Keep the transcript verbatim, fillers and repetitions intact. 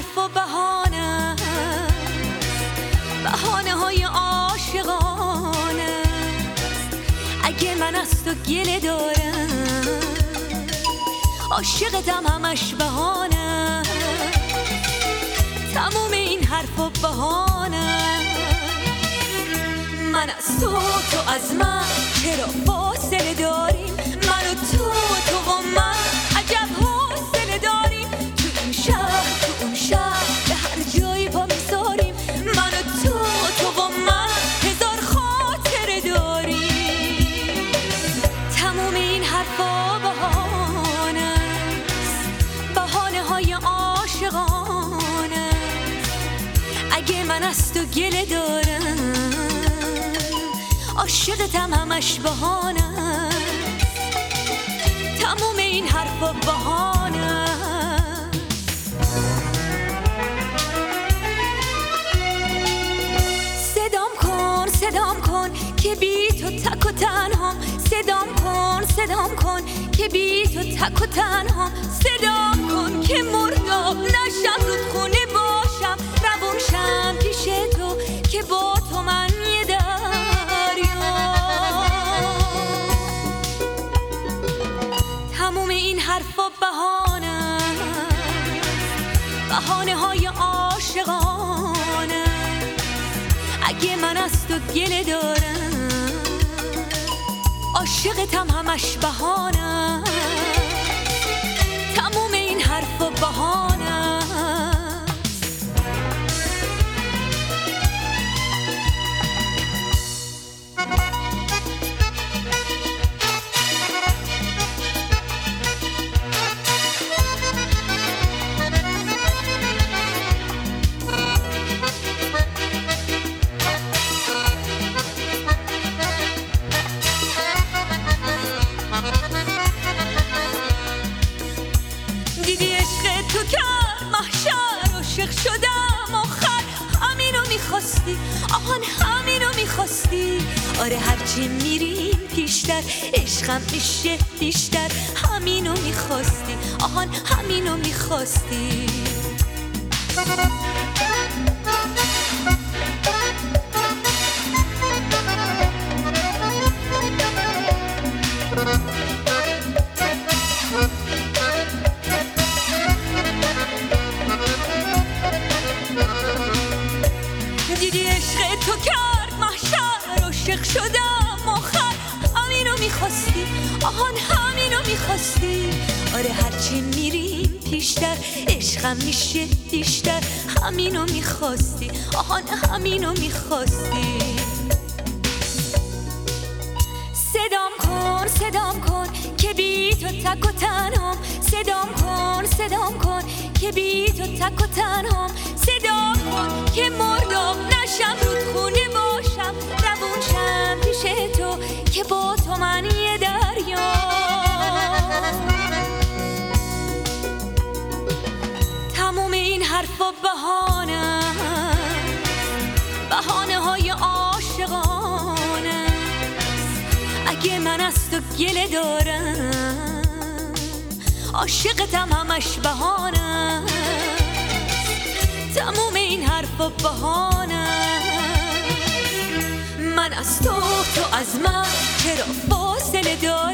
حرف و بهانه، بهانه های عاشقانه. اگه من از تو گله دارم، عاشقتم همش بهانه. تموم این حرف و بهانه. من از تو، تو از من، چرا فاصله داریم؟ من و تو، تو و من، عجب حوصله داریم. تو این شهر، تو اون شهر، به هر جایی پا میذاریم. من و تو، تو و من، هزار خاطره داریم. تموم این حرفا بهانه است، بهانه های عاشقانه. اگه من از تو گله دارم، عاشقتم همش بهانه. تموم این حرفا بهانه. صدام کن، صدام کن که بی تو تک و تنهام. صدام کن، صدام کن که بی تو تک و تنهام. صدام کن که مرداب نشم، رودخونه باشم، روون شم پیش تو که با تو من یه دریا. تموم این حرفا بهانه، بهانه های عاشقانه. اگه من از تو گله دارم، عاشقتم همش بهانه. تموم این حرفا بهانه. تو کرد محشر، عاشق شدم آخر. همینو میخواستی، آهان همینو میخواستی. آره هرچی میریم پیشتر، عشقم میشه بیشتر. همینو میخواستی، آهان همینو میخواستی. دیدی عشق تو کرد محشر، عاشق شدم آخر. همینو میخواستی، آهان همینو میخواستی. آره هرچی میریم پیشتر، عشقم میشه بیشتر. همینو میخواستی، آهان همینو میخواستی. صدام کن، صدام کن که بی تو تک و تنهام. صدام کن، صدام کن که بی تو تک و تنهام. صدام کن که مرداب نشم، رودخونه باشم، روون شم پیش تو که با تو من یه دریا. تموم این حرفا بهانه، بهانه های عاشقانه. اگه من از تو گله دارم، عاشقتم همش بهانه. تموم این حرفا بهانه. من از تو، تو از من، چرا فاصله داری؟